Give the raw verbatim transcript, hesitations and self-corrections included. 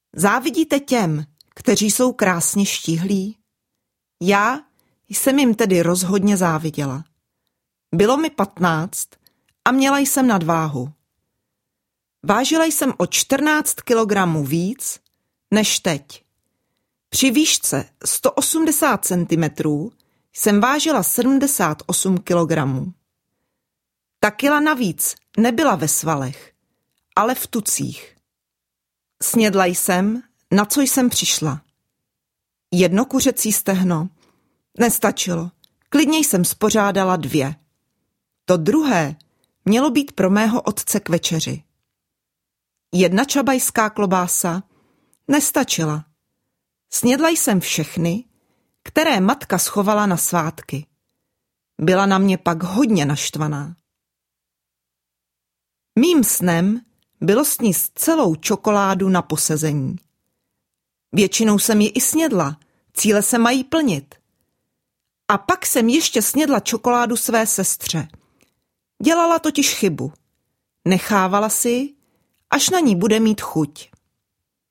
Závidíte těm, kteří jsou krásně štíhlí? Já jsem jim tedy rozhodně záviděla. Bylo mi patnáct a měla jsem nadváhu. Vážila jsem o čtrnáct kilogramů víc než teď. Při výšce sto osmdesát centimetrů jsem vážila sedmdesát osm kilogramů. Ta kila navíc nebyla ve svalech, ale v tucích. Snědla jsem, na co jsem přišla. Jedno kuřecí stehno nestačilo, klidně jsem spořádala dvě. To druhé mělo být pro mého otce k večeři. Jedna čabajská klobása nestačila. Snědla jsem všechny, které matka schovala na svátky. Byla na mě pak hodně naštvaná. Mým snem bylo sníst celou čokoládu na posezení. Většinou jsem ji i snědla, cíle se mají plnit. A pak jsem ještě snědla čokoládu své sestře. Dělala totiž chybu. Nechávala si, až na ní bude mít chuť.